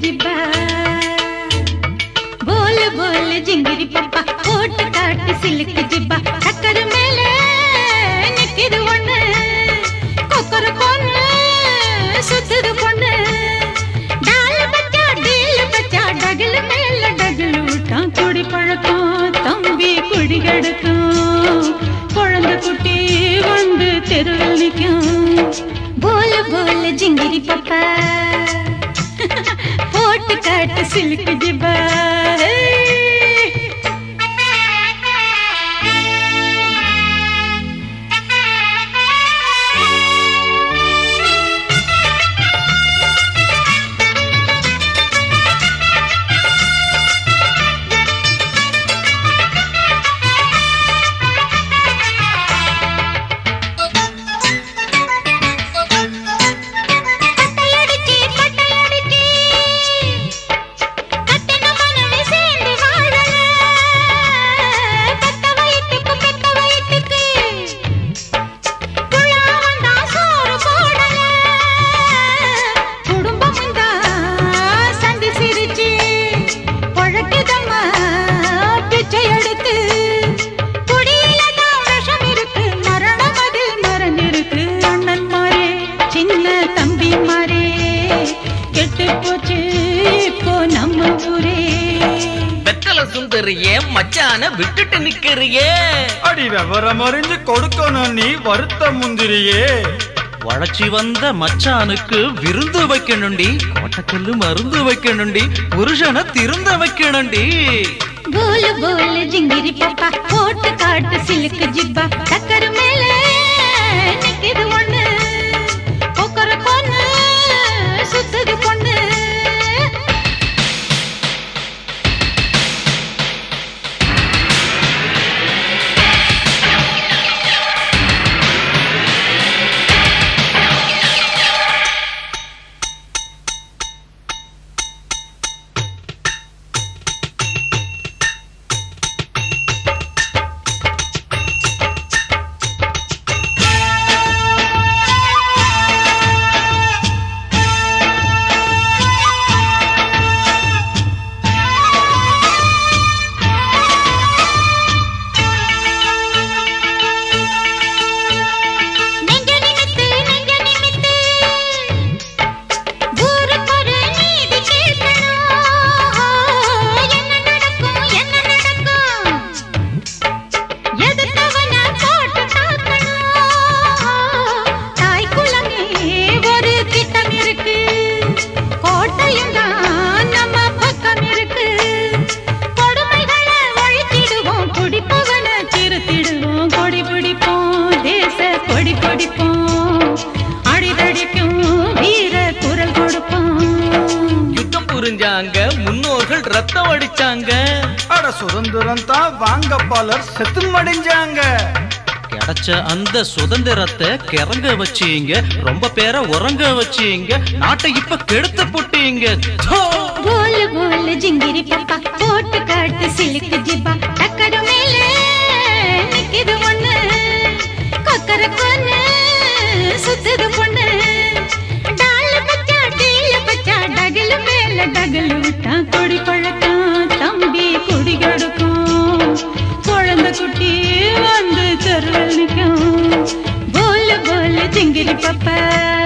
ஜிப்பா போல போல ஜிங்கிரி பப்பா போட்டு காட்டு சிலுக்கு ஜிப்பா சக்கர மேல நிக்குது ஒண்ணு கொக்கர பொண்ணு சுத்துது பொண்ணு டால் பச்சா டகில் மேல டகில் விட்டான் குடி பழக்கம் தம்பி குடி கெடுக்கும் குழந்தை குட்டி வந்து தெருவில் நிற்கும் போல போல ஜிங்கிரி பப்பா போட்டு காட்டு சிலுக்கு ஜிப்பா சுந்தரியே மச்சான விட்டுட்டு நிக்கிறியே அடி விவரம் அறிஞ்சு கொடுக்கணும் நீ வருத்த முந்திரியே வளர்ச்சி வந்த மச்சானுக்கு விருந்து வைக்கணுண்டி கோட்டக்கல்லு மருந்து வைக்கணுண்டி புருஷனை திருந்த வைக்கணுண்டி போல போல ஜிங்கிரி பப்பா போட்டு காட்டு சிலுக்கு ஜிப்பா சக்கர மேல நிக்குது ஒண்ணு கொக்கர பொண்ணு சுத்துது பொண்ணு முன்னோர்கள் ரத்தம் அடிச்சாங்க அட சுதந்திரம் தான் வாங்க பலர் செத்து மடிஞ்சாங்க கிடைச்ச அந்த சுதந்திரத்தை கிறங்க வச்சீங்க ரொம்ப பேரை உறங்க வச்சீங்க நாட்டை இப்ப கெடுத்து போட்டீங்க போல போல ஜிங்கிரி பப்பா போட்டு காட்டு சிலுக்கு ஜிப்பா சக்கர மேல நிக்குது ஒண்ணு கொக்கர பொண்ணு சுத்துது பொண்ணு டால் பச்சா டகில் மேல டகில் விட்டான் குடி பழக்கம் தம்பி குடி கெடுக்கும் குழந்தை குட்டி வந்து தெருவில் நிற்கும் போல போல ஜிங்கிரி பப்பா